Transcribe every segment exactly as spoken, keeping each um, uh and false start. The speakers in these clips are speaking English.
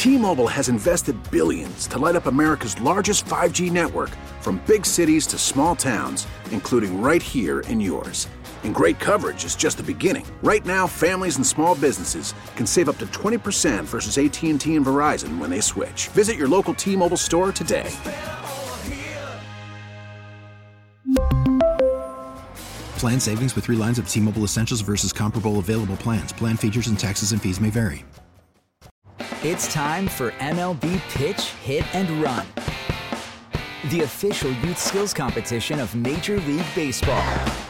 T-Mobile has invested billions to light up America's largest five G network, from big cities to small towns, including right here in yours. And great coverage is just the beginning. Right now, families and small businesses can save up to twenty percent versus A T and T and Verizon when they switch. Visit your local T-Mobile store today. Plan savings with three lines of T-Mobile Essentials versus comparable available plans. Plan features and taxes and fees may vary. It's time for M L B Pitch, Hit, and Run, the official youth skills competition of Major League Baseball.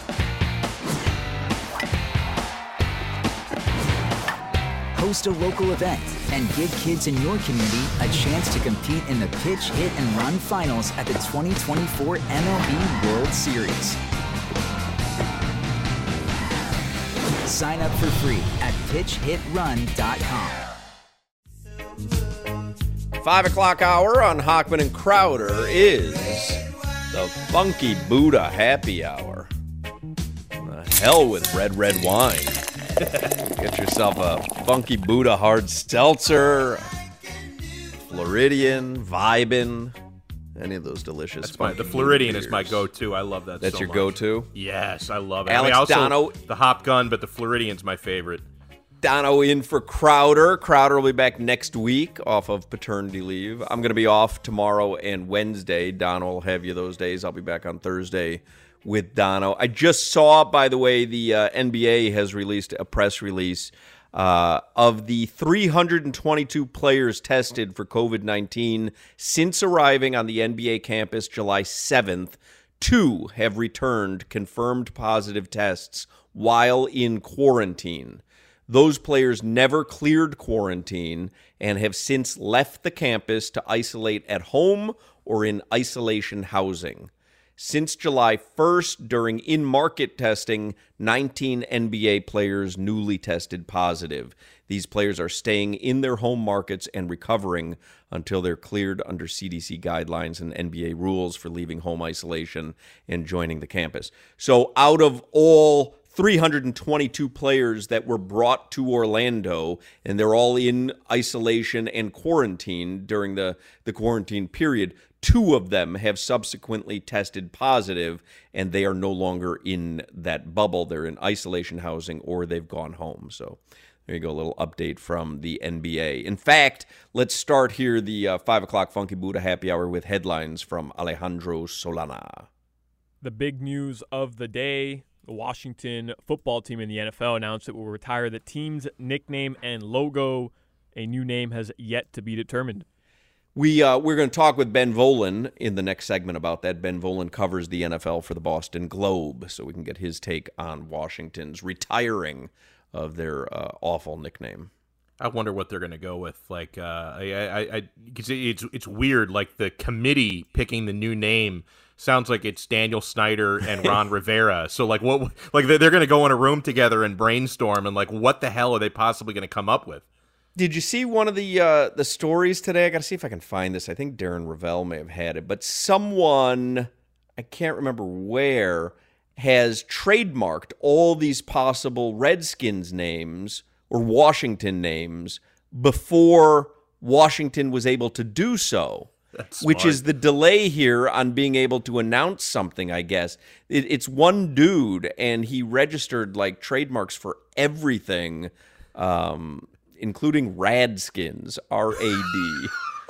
Host a local event and give kids in your community a chance to compete in the Pitch, Hit, and Run finals at the twenty twenty-four M L B World Series. Sign up for free at pitch hit run dot com. Five o'clock hour on Hochman and Crowder is the Funky Buddha Happy Hour. Uh, hell with red, red wine. Get yourself a Funky Buddha hard seltzer, Floridian, Vibin, any of those delicious. That's my, the Floridian beers. Is my go-to. I love that. That's so your much. go-to? Yes, I love it. Alex I mean, also, Dono. The Hop Gun, but the Floridian's my favorite. Dono in for Crowder. Crowder will be back next week off of paternity leave. I'm going to be off tomorrow and Wednesday. Dono will have you those days. I'll be back on Thursday with Dono. I just saw, by the way, the uh, N B A has released a press release uh, of the three hundred twenty-two players tested for covid nineteen since arriving on the N B A campus July seventh. Two have returned confirmed positive tests while in quarantine. Those players never cleared quarantine and have since left the campus to isolate at home or in isolation housing. Since July first, during in-market testing, nineteen N B A players newly tested positive. These players are staying in their home markets and recovering until they're cleared under C D C guidelines and N B A rules for leaving home isolation and joining the campus. So out of all three hundred twenty-two players that were brought to Orlando, and they're all in isolation and quarantine during the, the quarantine period, two of them have subsequently tested positive, and they are no longer in that bubble. They're in isolation housing or they've gone home. So there you go, a little update from the N B A. In fact, let's start here the uh, five o'clock Funky Buddha Happy Hour with headlines from Alejandro Solana. The big news of the day: the Washington football team in the N F L announced it will retire the team's nickname and logo. A new name has yet to be determined. We, uh, we're going to talk with Ben Volin in the next segment about that. Ben Volin covers the N F L for the Boston Globe, so we can get his take on Washington's retiring of their uh, awful nickname. I wonder what they're going to go with. Like, uh, I, I, I, cause it's it's weird. Like the committee picking the new name sounds like it's Daniel Snyder and Ron Rivera. So like, what? Like they're going to go in a room together and brainstorm, and like, what the hell are they possibly going to come up with? Did you see one of the uh, the stories today? I got to see if I can find this. I think Darren Ravel may have had it, but someone, I can't remember where, has trademarked all these possible Redskins names or Washington names before Washington was able to do so, which is the delay here on being able to announce something, I guess. It, it's one dude, and he registered like trademarks for everything, um, including Radskins, R A D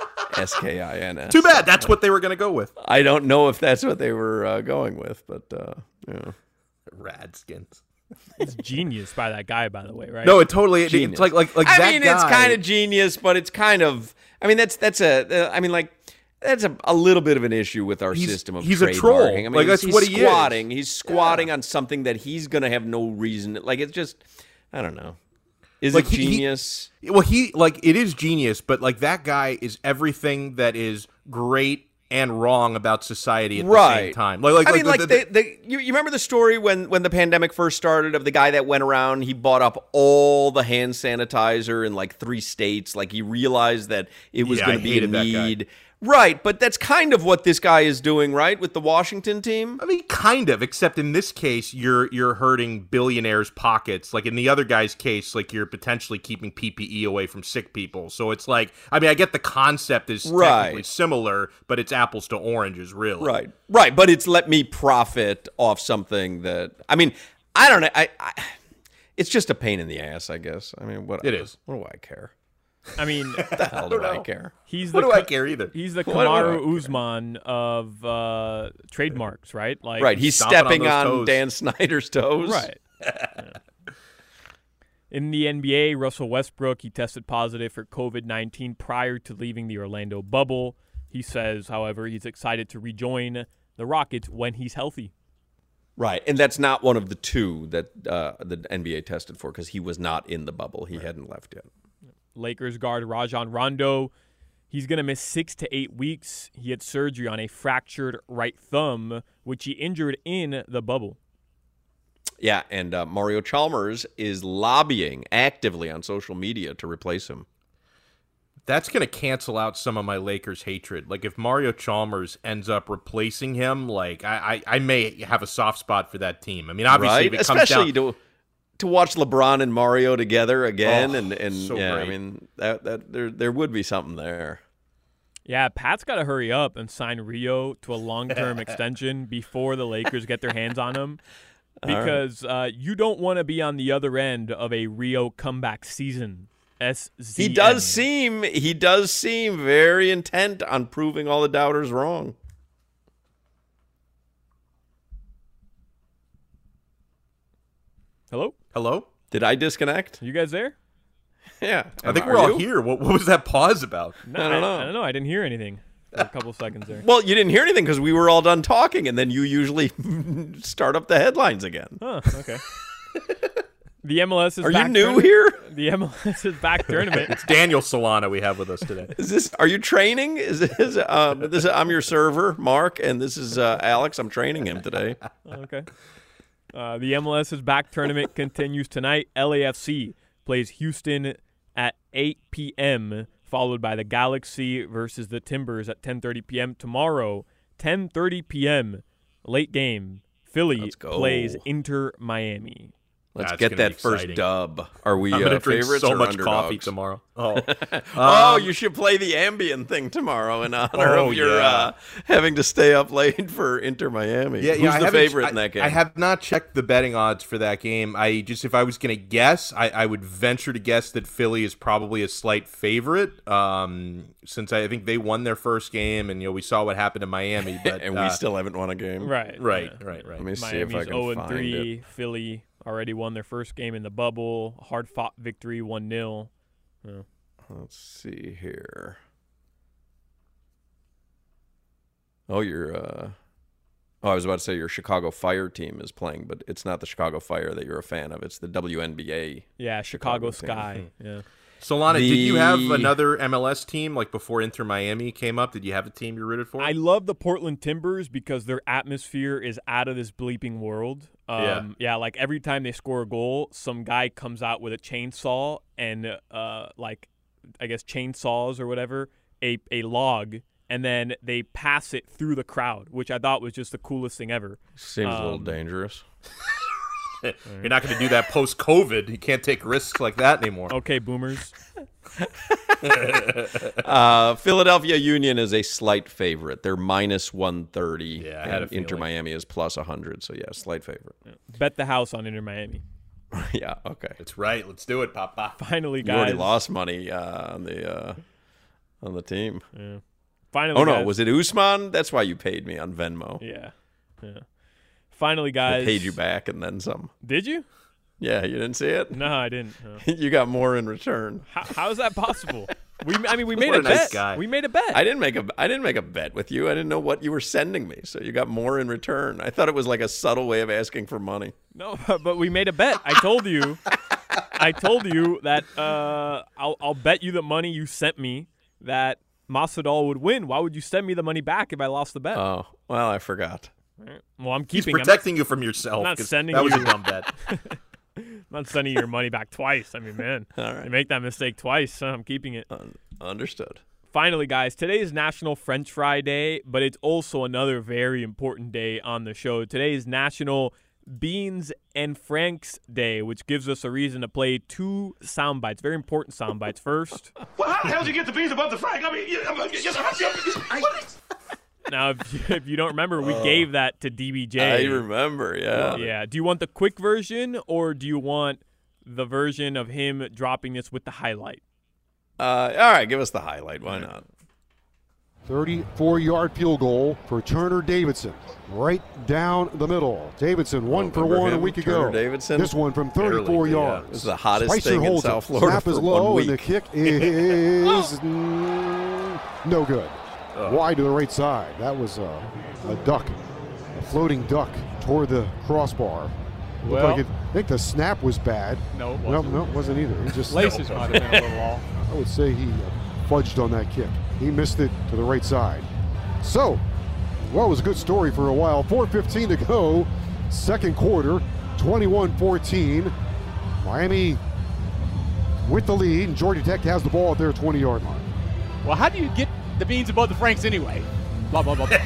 S K I N S. Too bad. That's what they were going to go with. I don't know if that's what they were uh, going with, but uh, yeah. Radskins. It's genius by that guy, by the way, right? No, it totally. It, it's like like like I that mean, guy. it's kind of genius, but it's kind of. I mean, that's that's a. I mean, like that's a, a little bit of an issue with our he's, system of he's a troll. I mean, like that's he's what he squatting. is. He's squatting yeah. on something that he's gonna have no reason. Like it's just. I don't know. Is like it he, genius? He, well, he like it is genius, but like that guy is everything that is great and wrong about society at right. the same time. Like, like I like mean, like the, the, the, you, you remember the story when when the pandemic first started of the guy that went around, he bought up all the hand sanitizer in like three states. Like he realized that it was yeah, going to be a that need. Guy. Right, but that's kind of what this guy is doing, right, with the Washington team? I mean, kind of, except in this case, you're you're hurting billionaires' pockets. Like in the other guy's case, like you're potentially keeping P P E away from sick people. So it's like, I mean, I get the concept is right. technically similar, but it's apples to oranges, really. Right, right, but it's let me profit off something that, I mean, I don't know, I, I it's just a pain in the ass, I guess. I mean, what it is. What do I care? I mean, what the hell do I, I care? He's the what do I care either? He's the What Kamaru Usman of uh, trademarks, right? Like, right, he's stepping on, on Dan Snyder's toes. Right. Yeah. In the N B A, Russell Westbrook, he tested positive for covid nineteen prior to leaving the Orlando bubble. He says, however, he's excited to rejoin the Rockets when he's healthy. Right, and that's not one of the two that uh, the N B A tested for because he was not in the bubble. He right. hadn't left yet. Lakers guard Rajon Rondo, he's going to miss six to eight weeks. He had surgery on a fractured right thumb, which he injured in the bubble. Yeah, and uh, Mario Chalmers is lobbying actively on social media to replace him. That's going to cancel out some of my Lakers hatred. Like, if Mario Chalmers ends up replacing him, like, I, I, I may have a soft spot for that team. I mean, obviously, right? if it Especially comes down... to, to watch LeBron and Mario together again, oh, and, and so yeah, great. I mean, that, that there there would be something there. Yeah, Pat's got to hurry up and sign Rio to a long-term extension before the Lakers get their hands on him. Because right. uh, you don't want to be on the other end of a Rio comeback season. S Z N. He does seem he does seem very intent on proving all the doubters wrong. Hello? Hello? Did I disconnect? You guys there? Yeah. I think Are we're all you? here. What, what was that pause about? No, I don't know. I, I don't know. I didn't hear anything for a couple seconds there. Well, you didn't hear anything because we were all done talking, and then you usually start up the headlines again. Huh, okay. The M L S is Are back you new tournament. here? The M L S is back tournament. It's Daniel Solana we have with us today. Is this? Are you training? Is this? Um, this I'm your server, Mark, and this is uh, Alex. I'm training him today. Okay. Uh, the M L S's back tournament continues tonight. L A F C plays Houston at eight p.m., followed by the Galaxy versus the Timbers at ten thirty p.m. Tomorrow, ten thirty p.m., late game, Philly plays Inter Miami. Let's That's get that exciting. first dub. Are we I'm gonna uh, drink favorites so or much underdogs? coffee tomorrow. Oh, oh, Um, you should play the ambient thing tomorrow in honor Oh, of your yeah. uh, having to stay up late for Inter Miami. Yeah, Who's yeah, I the haven't- favorite I, in that game? I have not checked the betting odds for that game. I just, if I was going to guess, I, I would venture to guess that Philly is probably a slight favorite, um, since I think they won their first game, and you know we saw what happened in Miami, but and uh, we still haven't won a game. Right. right, yeah. right, right. Let me see Miami's if I can oh and find three. it. Philly already won their first game in the bubble. Hard-fought victory, one nil. Yeah. Let's see here. Oh, your uh, oh, I was about to say your Chicago Fire team is playing, but it's not the Chicago Fire that you're a fan of. It's the W N B A. Yeah, Chicago, Chicago Sky. Yeah. Solana, The- did you have another M L S team like before Inter Miami came up? Did you have a team you rooted for? I love the Portland Timbers because their atmosphere is out of this bleeping world. Um, Yeah. yeah, like every time they score a goal, some guy comes out with a chainsaw and, uh, like, I guess chainsaws or whatever, a, a log, and then they pass it through the crowd, which I thought was just the coolest thing ever. Seems a little Um, dangerous. You're not going to do that post-COVID. You can't take risks like that anymore. Okay, boomers. Uh, Philadelphia Union is a slight favorite. They're minus one thirty. Yeah, I had a and Inter feeling. Miami is plus one hundred. So, yeah, slight favorite. Bet the house on Inter Miami. yeah, okay. That's right. Let's do it, Papa. Finally, You guys. already lost money uh, on the uh, on the team. Yeah. Finally, Oh, no. guys. Was it Usman? That's why you paid me on Venmo. Yeah. Yeah. Finally, I guys. paid you back and then some. Did you? Yeah, you didn't see it? No, I didn't. No. You got more in return. How, how is that possible? We, I mean, we made What a, a nice bet. guy. We made a bet. I didn't make a I didn't make a bet with you. I didn't know what you were sending me, so you got more in return. I thought it was like a subtle way of asking for money. No, but we made a bet. I told you. I told you that uh, I'll I'll bet you the money you sent me that Masvidal would win. Why would you send me the money back if I lost the bet? Oh, well, I forgot. Right. Well, I'm He's keeping. I'm not, protecting you from yourself. I'm not 'cause sending that was you- a dumb bet. I'm not sending your money back twice. I mean, man, All right. you make that mistake twice, so I'm keeping it. Un- understood. Finally, guys, today is National French Fry Day, but it's also another very important day on the show. Today is National Beans and Franks Day, which gives us a reason to play two sound bites, very important sound bites. First, well, how the hell did you get the beans above the frank? I mean, you, I, now, if you, if you don't remember, we uh, gave that to D B J. I remember, yeah. Yeah. Do you want the quick version, or do you want the version of him dropping this with the highlight? Uh, all right, give us the highlight. Why not? thirty-four-yard field goal for Turner Davidson, right down the middle. Davidson one for one him? a week Turner ago. Davidson? This one from thirty-four Barely, yards. Yeah. This is the hottest Spicer thing in holds South it. Florida Snap for is low, one week. and the kick is mm, no good. Uh. Wide to the right side. That was a, a duck, a floating duck toward the crossbar. Well, like it, I think the snap was bad. No, it wasn't. No, no, it wasn't either. He just Laces might have been a little off. I would say he fudged on that kick. He missed it to the right side. So, well, it was a good story for a while. four fifteen to go, second quarter, twenty-one fourteen. Miami with the lead, and Georgia Tech has the ball at their twenty-yard line. Well, how do you get the beans above the Franks anyway? Blah, blah, blah, blah.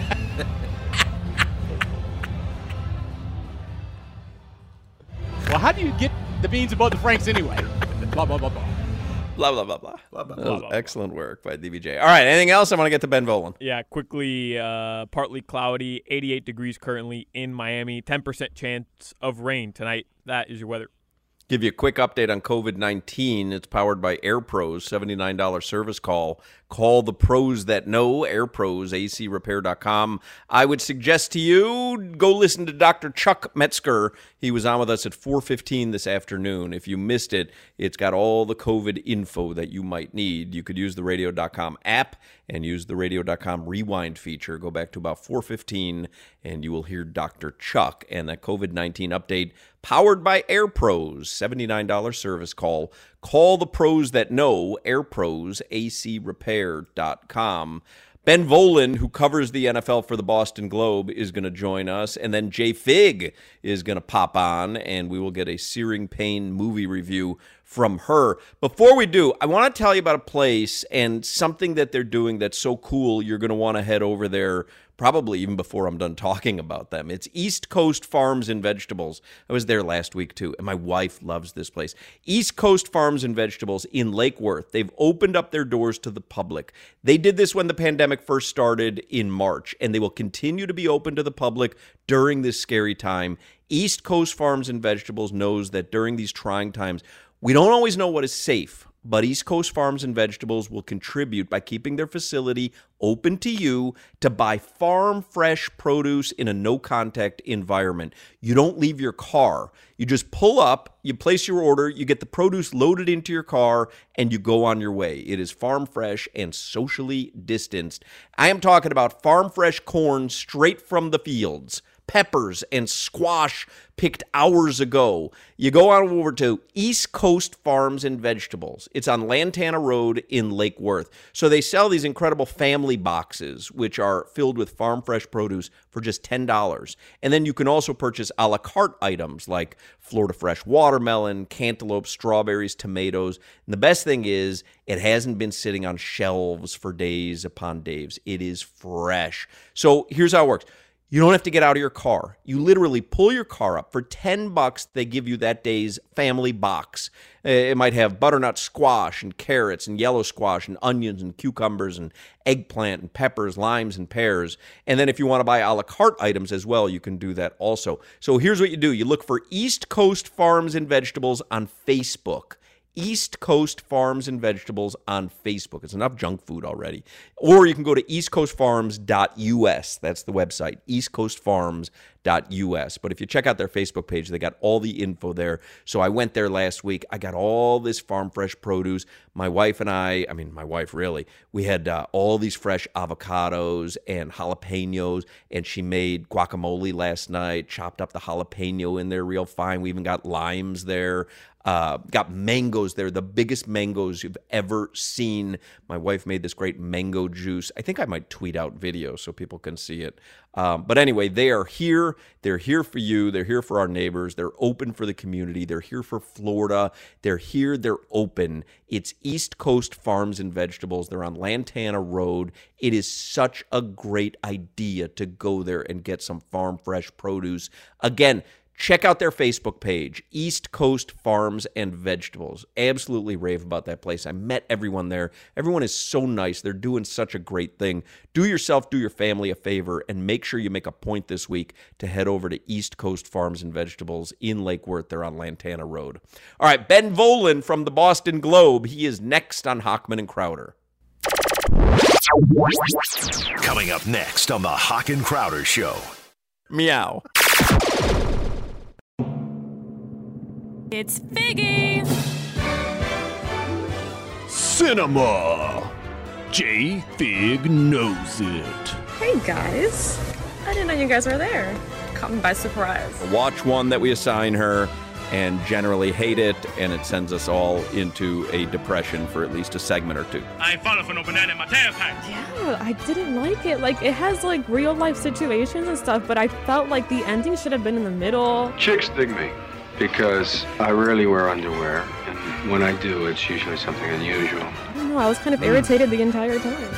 Well, how do you get the beans above the Franks anyway? Blah, blah, blah, blah. Blah, blah, blah, blah. blah, blah, blah, blah. Excellent work by D B J. All right, anything else? I want to get to Ben Volin. Yeah, quickly, uh, partly cloudy, eighty-eight degrees currently in Miami, ten percent chance of rain tonight. That is your weather. Give you a quick update on COVID nineteen. It's powered by AirPros, seventy-nine dollars service call. Call the pros that know, AirPros, A C repair dot com. I would suggest to you, go listen to Doctor Chuck Metzger. He was on with us at four fifteen this afternoon. If you missed it, it's got all the COVID info that you might need. You could use the radio dot com app and use the radio dot com rewind feature. Go back to about four fifteen, and you will hear Doctor Chuck and that COVID nineteen update powered by AirPros, seventy-nine dollars service call. Call the pros that know, AirPros, A C repair dot com. Ben Volin, who covers the N F L for the Boston Globe, is going to join us. And then Jay Fig is going to pop on, and we will get a searing pain movie review from her. Before we do, I want to tell you about a place and something that they're doing that's so cool, you're going to want to head over there probably even before I'm done talking about them. It's East Coast Farms and Vegetables. I was there last week, too, and my wife loves this place. East Coast Farms and Vegetables in Lake Worth. They've opened up their doors to the public. They did this when the pandemic first started in March, and they will continue to be open to the public during this scary time. East Coast Farms and Vegetables knows that during these trying times, we don't always know what is safe, but East Coast Farms and Vegetables will contribute by keeping their facility open to you to buy farm fresh produce in a no-contact environment. You don't leave your car. You just pull up, you place your order, you get the produce loaded into your car, and you go on your way. It is farm fresh and socially distanced. I am talking about farm fresh corn straight from the fields. Peppers and squash picked hours ago. You go on over to East Coast Farms and Vegetables. It's on Lantana Road in Lake Worth. So they sell these incredible family boxes, which are filled with farm fresh produce for just ten dollars. And then you can also purchase a la carte items like Florida Fresh watermelon, cantaloupe, strawberries, tomatoes. And the best thing is it hasn't been sitting on shelves for days upon days. It is fresh. So here's how it works. You don't have to get out of your car. You literally pull your car up. For ten bucks, they give you that day's family box. It might have butternut squash and carrots and yellow squash and onions and cucumbers and eggplant and peppers, limes and pears. And then if you want to buy a la carte items as well, you can do that also. So here's what you do. You look for East Coast Farms and Vegetables on Facebook. East Coast Farms and Vegetables on Facebook. It's enough junk food already. Or you can go to east coast farms dot u s. That's the website, east coast farms dot u s. But if you check out their Facebook page, they got all the info there. So I went there last week. I got all this farm fresh produce. My wife and I, I mean, my wife really, we had uh, all these fresh avocados and jalapenos, and she made guacamole last night, chopped up the jalapeno in there real fine. We even got limes there. Uh, got mangoes there, the biggest mangoes you've ever seen. My wife made this great mango juice. I think I might tweet out video so people can see it. Um, but anyway, they are here. They're here for you. They're here for our neighbors. They're open for the community. They're here for Florida. They're here. They're open. It's East Coast Farms and Vegetables. They're on Lantana Road. It is such a great idea to go there and get some farm fresh produce. Again, check out their Facebook page, East Coast Farms and Vegetables. Absolutely rave about that place. I met everyone there. Everyone is so nice. They're doing such a great thing. Do yourself, do your family a favor, and make sure you make a point this week to head over to East Coast Farms and Vegetables in Lake Worth. They're on Lantana Road. All right, Ben Volen from the Boston Globe. He is next on Hochman and Crowder. Coming up next on the Hoch and Crowder Show. Meow. It's Figgy! Cinema! J-Fig knows it. Hey guys. I didn't know you guys were there. Caught me by surprise. Watch one that we assign her and generally hate it, and it sends us all into a depression for at least a segment or two. I ain't falling for no banana in my tailpipe. Yeah, I didn't like it. Like, it has, like, real-life situations and stuff, but I felt like the ending should have been in the middle. Chicks dig me because I rarely wear underwear, and when I do, it's usually something unusual. I don't know, I was kind of irritated the entire time.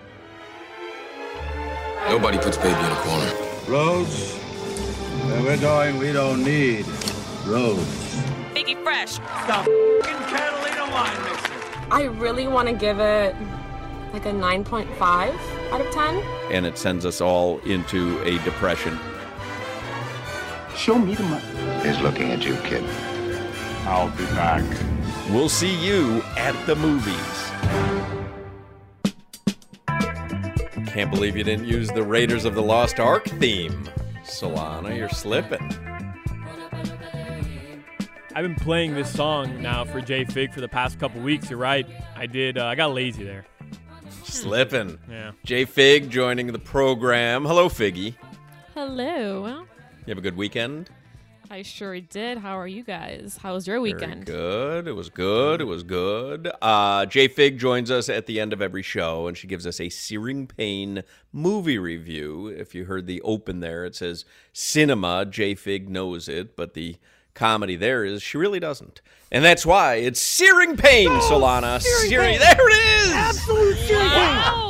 Nobody puts baby in a corner. Roads, where we're going, we don't need roads. Figgy Fresh. The f***ing Catalina wine mixer. I really want to give it, like, a nine point five out of ten. And it sends us all into a depression. Show me the money. He's looking at you, kid. I'll be back. We'll see you at the movies. Can't believe you didn't use the Raiders of the Lost Ark theme. Solana, you're slipping. I've been playing this song now for J-Fig for the past couple weeks. You're right. I did. Uh, I got lazy there. Slipping. Yeah. J-Fig joining the program. Hello, Figgy. Hello. You have a good weekend? I sure did. How are you guys? How was your weekend? Very good. It was good. It was good. Uh, J-Fig joins us at the end of every show, and she gives us a searing pain movie review. If you heard the open there, it says cinema. J-Fig knows it, but the comedy there is she really doesn't. And that's why it's searing pain, oh, Solana. Searing, searing pain. There it is. Absolute searing wow.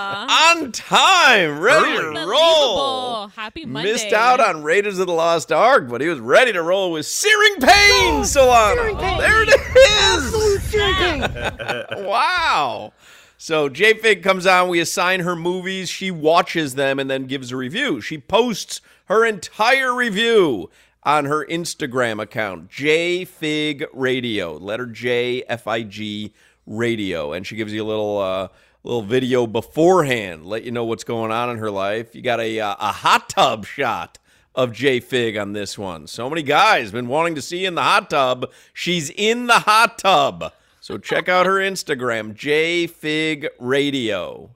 On time. Ready to roll. Happy Monday. Missed out on Raiders of the Lost Ark, but he was ready to roll with searing pain, oh, Solana. Searing pain. There it is. Absolute searing pain. Wow. So J-Fig comes on. We assign her movies. She watches them and then gives a review. She posts her entire review on her Instagram account, J-Fig Radio, letter J, F I G, Radio. And she gives you a little uh, little video beforehand, let you know what's going on in her life. You got a, uh, a hot tub shot of J-Fig on this one. So many guys been wanting to see in the hot tub. She's in the hot tub. So check out her Instagram, J-Fig Radio.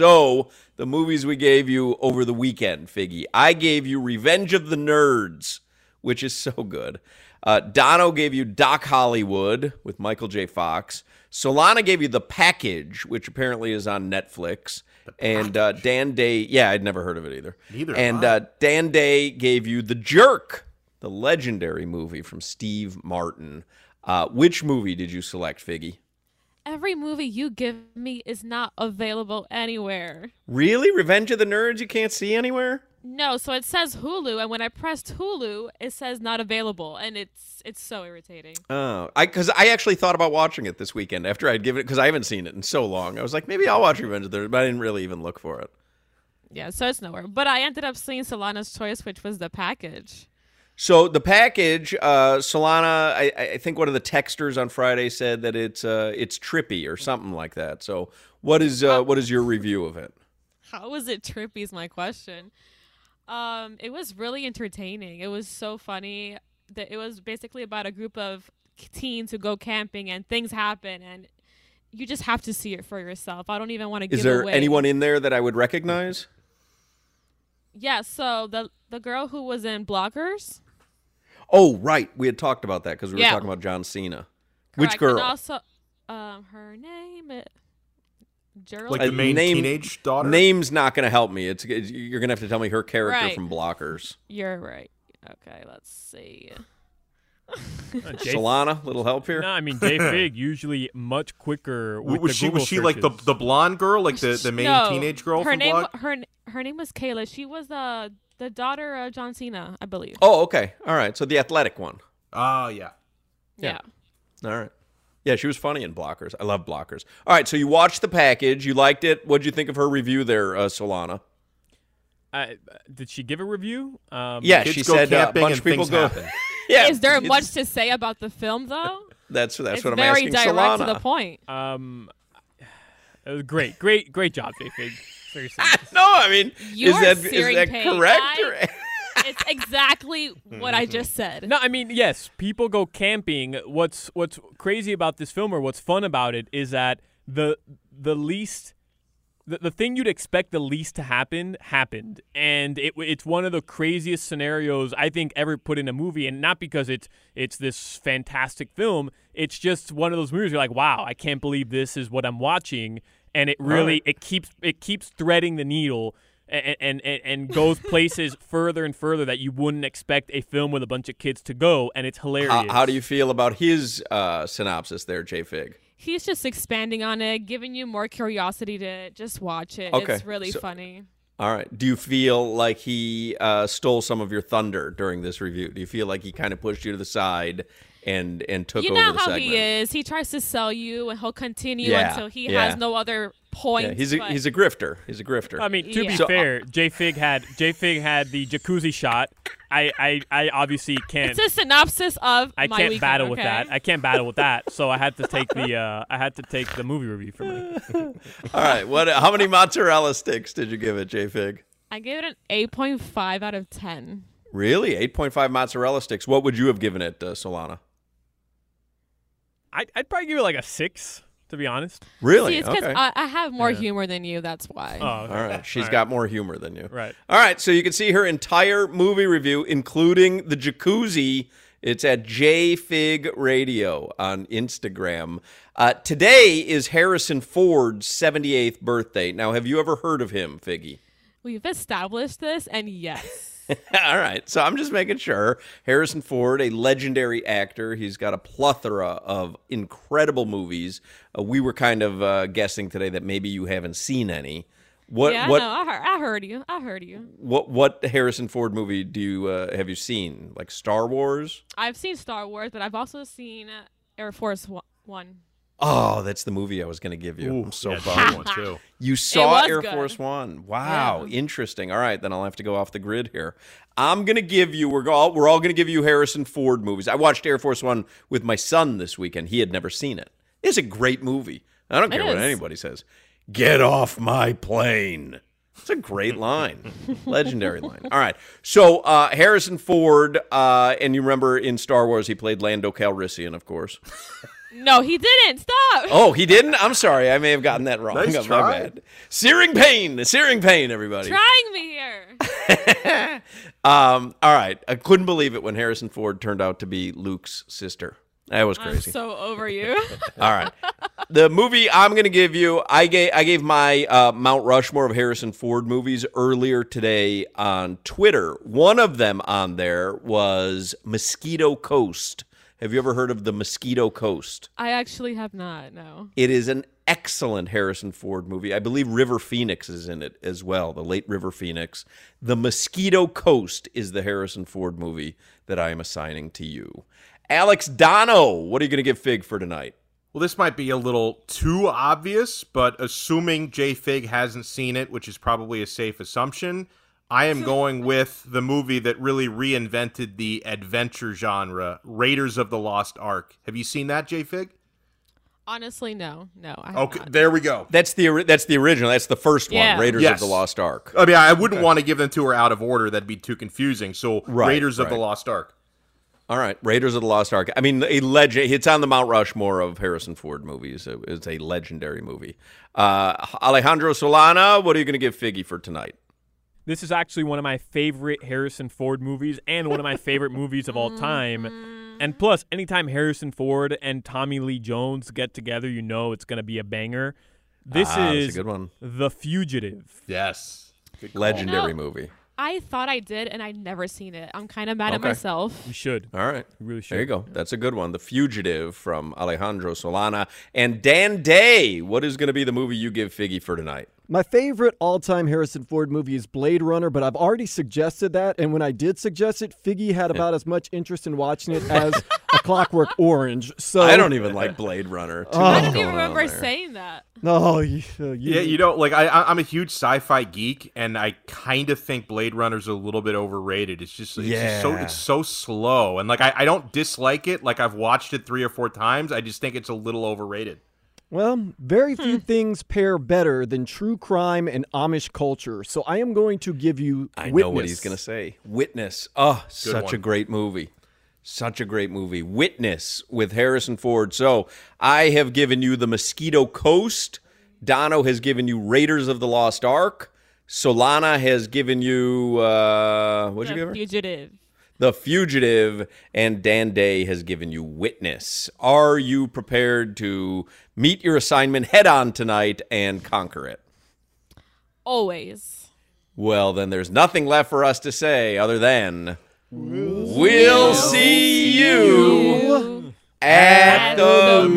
So the movies we gave you over the weekend, Figgy. I gave you Revenge of the Nerds, which is so good. Uh, Dono gave you Doc Hollywood with Michael J. Fox. Solana gave you The Package, which apparently is on Netflix. And uh, Dan Day, yeah, I'd never heard of it either. Neither. And uh, Dan Day gave you The Jerk, the legendary movie from Steve Martin. Uh, which movie did you select, Figgy? Every movie you give me is not available anywhere. Really? Revenge of the Nerds you can't see anywhere? No, so it says Hulu, and when I pressed Hulu, it says not available, and it's it's so irritating. Oh, I because I actually thought about watching it this weekend after I'd given it, because I haven't seen it in so long. I was like, maybe I'll watch Revenge of the Nerds, but I didn't really even look for it. Yeah, so it's nowhere. But I ended up seeing Solana's choice, which was The Package. So The Package, uh, Solana, I, I think one of the texters on Friday said that it's uh, it's trippy or something like that. So what is uh, what is your review of it? How was it trippy is my question. Um, it was really entertaining. It was so funny. That it was basically about a group of teens who go camping and things happen, and you just have to see it for yourself. I don't even want to give away. Is there anyone in there that I would recognize? Yeah, so the the girl who was in Blockers. Oh, right. We had talked about that because we were yeah. talking about John Cena. Correct. Which girl? And also, um, her name is Gerald. Like the main name, teenage daughter? Name's not going to help me. It's, it's You're going to have to tell me her character Right. from Blockers. You're right. Okay, let's see. Uh, Jay- Solana, little help here? No, I mean, J Fig usually much quicker with was the she Google was she like the searches. the blonde girl, like the, the main no, teenage girl her from name, Block? Her her name was Kayla. She was the the daughter of John Cena, I believe. Oh, okay. All right. So the athletic one. Oh, yeah. Yeah. All right. Yeah, she was funny in Blockers. I love Blockers. All right, so you watched the package. You liked it. What'd you think of her review there, uh, Solana? Uh, did she give a review? Um, Yeah, she said uh, a bunch of people go. yeah, Is there it's- much to say about the film, though? That's that's it's what I'm very asking direct Solana. to the point. Um, it was great, great, great job, J Fig. Seriously. No, I mean, You're is that is searing that pain. correct? I- It's exactly what I just said. No, I mean, yes, people go camping. What's what's crazy about this film, or what's fun about it, is that the the least the, the thing you'd expect the least to happen happened, and it it's one of the craziest scenarios I think ever put in a movie, and not because it's it's this fantastic film. It's just one of those movies you're like, wow, I can't believe this is what I'm watching, and it really right. it keeps it keeps threading the needle. And, and and goes places further and further that you wouldn't expect a film with a bunch of kids to go, and it's hilarious. How, how do you feel about his uh, synopsis there, J Fig? He's just expanding on it, giving you more curiosity to just watch it. Okay, It's really so- funny. All right. Do you feel like he uh, stole some of your thunder during this review? Do you feel like he kind of pushed you to the side and and took You over know the how segment? he is. He tries to sell you, and he'll continue Yeah, until he yeah. has no other point. Yeah, he's a but- he's a grifter. He's a grifter. I mean, to Yeah. be So, fair, J Fig had J Fig had the jacuzzi shot. I, I, I obviously can't. It's a synopsis of I my can't weekend, battle with okay? that. I can't battle with that. So I had to take the uh, I had to take the movie review for me. All right. What? How many mozzarella sticks did you give it, J Fig? I gave it an eight point five out of ten. Really? eight point five mozzarella sticks. What would you have given it, uh, Solana? I'd, I'd probably give it like a six, to be honest. Really? See, it's because Okay. I, I have more Yeah. humor than you. That's why. Oh, okay. All right. She's All right. got more humor than you. Right. All right. So you can see her entire movie review, including the jacuzzi. It's at J Fig Radio on Instagram. Uh, today is Harrison Ford's seventy-eighth birthday. Now, have you ever heard of him, Figgy? We've established this, and yes. All right. So I'm just making sure. Harrison Ford, a legendary actor. He's got a plethora of incredible movies. Uh, we were kind of uh, guessing today that maybe you haven't seen any. What yeah, what no, I heard, I heard you. I heard you. what what Harrison Ford movie do you uh, have you seen? Like Star Wars? I've seen Star Wars, but I've also seen uh, Air Force One. One. Oh, that's the movie I was going to give you. Ooh, I'm so yeah, bummed. that one too. You saw was Air good. Force One. Wow, Yeah. interesting. All right, then I'll have to go off the grid here. I'm going to give you, we're all, we're all going to give you Harrison Ford movies. I watched Air Force One with my son this weekend. He had never seen it. It's a great movie. I don't It care what is. anybody says. Get off my plane. It's a great line. Legendary line. All right. So uh, Harrison Ford, uh, and you remember in Star Wars he played Lando Calrissian, of course. No, he didn't. Stop. Oh, he didn't? I'm sorry. I may have gotten that wrong. Nice My try. bad. Searing pain. Searing pain, everybody. Trying me here. um, all right. I couldn't believe it when Harrison Ford turned out to be Luke's sister. That was I'm crazy. so over you. All right. The movie I'm going to give you, I gave, I gave my uh, Mount Rushmore of Harrison Ford movies earlier today on Twitter. One of them on there was Mosquito Coast. Have you ever heard of the Mosquito Coast? I actually have not. No. It is an excellent Harrison Ford movie. I believe River Phoenix is in it as well, the late River Phoenix. The Mosquito Coast is the Harrison Ford movie that I am assigning to you. Alex Dono, what are you going to give Fig for tonight? Well, this might be a little too obvious, but assuming J Fig hasn't seen it, which is probably a safe assumption, I am going with the movie that really reinvented the adventure genre, Raiders of the Lost Ark. Have you seen that, J Fig? Honestly, no. No. I have Okay, not. there we go. That's the ori- that's the original. That's the first one, Yeah. Raiders Yes. of the Lost Ark. I mean, I wouldn't want to give them to her out of order. That'd be too confusing. So, Right, Raiders of right. the Lost Ark. All right, Raiders of the Lost Ark. I mean, a legend. It's on the Mount Rushmore of Harrison Ford movies. It's a legendary movie. Uh, Alejandro Solana, what are you going to give Figgy for tonight? This is actually one of my favorite Harrison Ford movies and one of my favorite movies of all time. And plus, anytime Harrison Ford and Tommy Lee Jones get together, you know it's going to be a banger. This ah, is that's a good one. The Fugitive. Yes. Good Legendary You know, movie. I thought I did, and I'd never seen it. I'm kind of mad at Okay. myself. You should. All right. You really should. There you go. That's a good one. The Fugitive from Alejandro Solana. And Dan Day, what is going to be the movie you give Figgy for tonight? My favorite all-time Harrison Ford movie is Blade Runner, but I've already suggested that, and when I did suggest it, Figgy had about as much interest in watching it as A Clockwork Orange. So I don't even like Blade Runner. Too Oh. I much don't going even on remember there. saying that. No, you, uh, you, Yeah, you know, like I, I- I'm a huge sci-fi geek, and I kind of think Blade Runner's a little bit overrated. It's just, it's just so Yeah. it's so slow, and like I, I don't dislike it. Like I've watched it three or four times. I just think it's a little overrated. Well, very few things pair better than true crime and Amish culture, so I am going to give you I Witness. know what he's going to say. Witness. Oh, such one. a great movie. Such a great movie. Witness with Harrison Ford. So I have given you The Mosquito Coast. Dono has given you Raiders of the Lost Ark. Solana has given you, uh, what'd The you give her? Fugitive. The Fugitive, and Dan Day has given you Witness. Are you prepared to meet your assignment head on tonight and conquer it? Always. Well, then there's nothing left for us to say other than we'll see you at the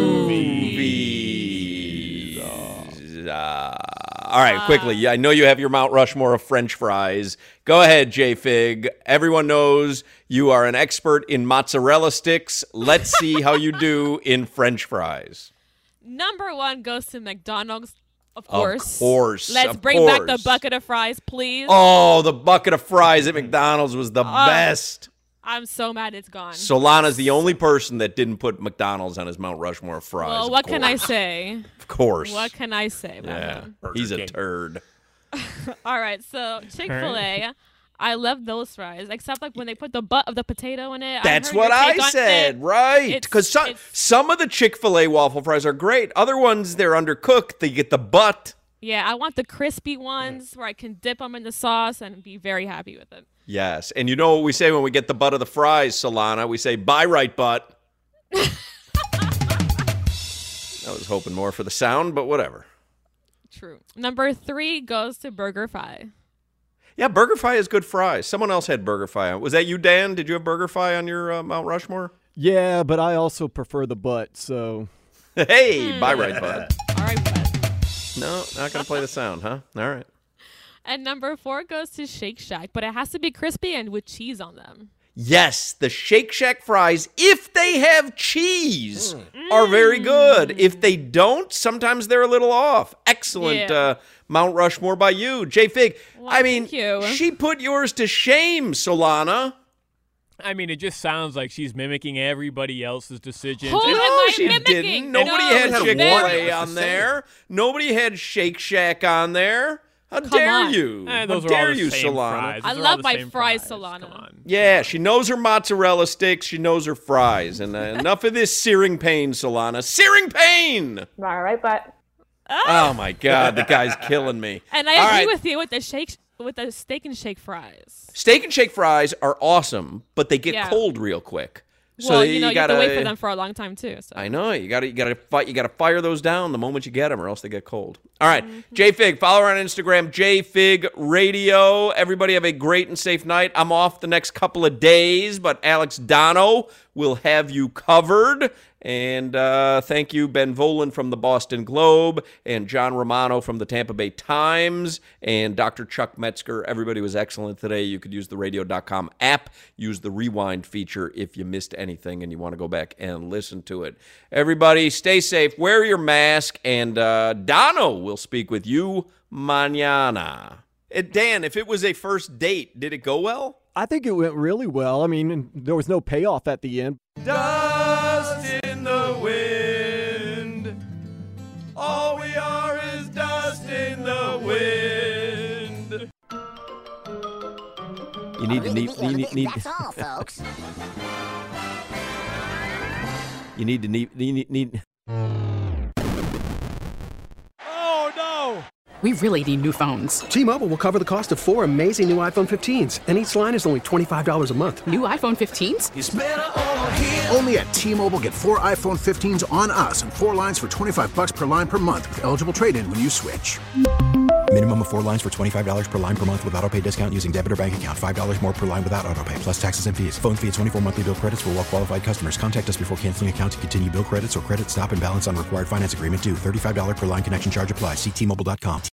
movies. Uh, all right, quickly. I know you have your Mount Rushmore of French fries. Go ahead, J-Fig. Everyone knows you are an expert in mozzarella sticks. Let's see how you do in French fries. Number one goes to McDonald's, of Of course. course, Let's of bring back the course. bucket of fries, please. Oh, the bucket of fries at McDonald's was the Oh. best. I'm so mad it's gone. Solana's the only person that didn't put McDonald's on his Mount Rushmore of fries. well, of what can I course. say? Of course. What can I say? about Yeah, him? he's a King. turd. All right, so Chick-fil-A, I love those fries, except like when they put the butt of the potato in it. That's heard what your I take on said, it. right? It's- Because some, it's- some of the Chick-fil-A waffle fries are great. Other ones, they're undercooked. They get the butt. Yeah, I want the crispy ones where I can dip them in the sauce and be very happy with it. Yes, and you know what we say when we get the butt of the fries, Solana? We say, buy right butt. I was hoping more for the sound, but whatever. True. Number three goes to BurgerFi. Yeah, BurgerFi is good fries. Someone else had BurgerFi. Was that you, Dan? Did you have BurgerFi on your uh, Mount Rushmore? Yeah, but I also prefer the butt, so. Hey, buy right butt. All right, bud. No, not going to play the sound, huh? All right. And number four goes to Shake Shack, but it has to be crispy and with cheese on them. Yes, the Shake Shack fries, if they have cheese, are very good. If they don't, sometimes they're a little off. Excellent Yeah. uh, Mount Rushmore by you. J-Fig, Well, I mean, thank you. she put yours to shame, Solana. I mean, it just sounds like she's mimicking everybody else's decisions. Who And- am No, I she mimicking? didn't. Nobody No, had it's Chick-fil-A very- on there. Nobody had Shake Shack on there. How Come dare on. you? Eh, How those are all dare the you, same Solana? fries. I Those are all love the my same fries, Come Solana. on. Yeah, she knows her mozzarella sticks. She knows her fries. And uh, enough of this searing pain, Solana. Searing pain! All right, but Oh, my God. The guy's killing me. And I All agree right. with you with the shake, with the steak and shake fries. Steak and shake fries are awesome, but they get Yeah. cold real quick. So well, you know, you, gotta, have to wait for them for a long time too. So. I know you got to you got to fight. You got to fire those down the moment you get them, or else they get cold. All right, Mm-hmm. J Fig, follow her on Instagram, J Fig Radio. Everybody have a great and safe night. I'm off the next couple of days, but Alex Dono will have you covered. And uh, thank you, Ben Volen from the Boston Globe, and John Romano from the Tampa Bay Times, and Doctor Chuck Metzger. Everybody was excellent today. You could use the radio dot com app, use the rewind feature if you missed anything and you want to go back and listen to it. Everybody, stay safe, wear your mask, and uh, Dono will speak with you mañana. Uh, Dan, if it was a first date, did it go well? I think it went really well. I mean, there was no payoff at the end. Dust in the wind. All we are is dust in the wind. You need to need, you need, need That's all, folks. you need to need, need, need Oh, no. we really need new phones. T-Mobile will cover the cost of four amazing new iPhone fifteens, and each line is only twenty-five dollars a month. New iPhone fifteens? It's better over here. Only at T-Mobile, get four iPhone fifteens on us and four lines for twenty-five bucks per line per month with eligible trade-in when you switch. Minimum of four lines for twenty-five dollars per line per month with autopay discount using debit or bank account. five dollars more per line without autopay, plus taxes and fees. Phone fee at twenty-four monthly bill credits for well-qualified customers. Contact us before canceling account to continue bill credits or credit stop and balance on required finance agreement due. thirty-five dollars per line connection charge applies. See T Mobile dot com.